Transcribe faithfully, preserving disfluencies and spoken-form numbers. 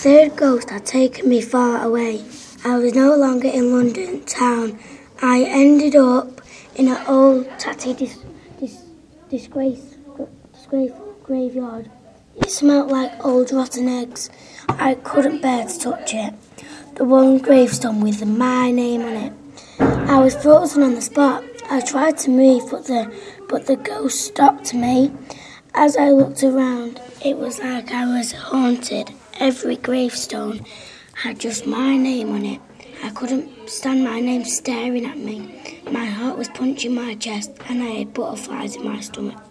third ghost had taken me far away. I was no longer in London town. I ended up in an old tatty dis, dis, disgrace, disgrace graveyard. It smelt like old rotten eggs. I couldn't bear to touch it. The one gravestone with my name on it. I was frozen on the spot. I tried to move, but the but the ghost stopped me. As I looked around, it was like I was haunted. Every gravestone had just my name on it. I couldn't stand my name staring at me. My heart was punching my chest, and I had butterflies in my stomach.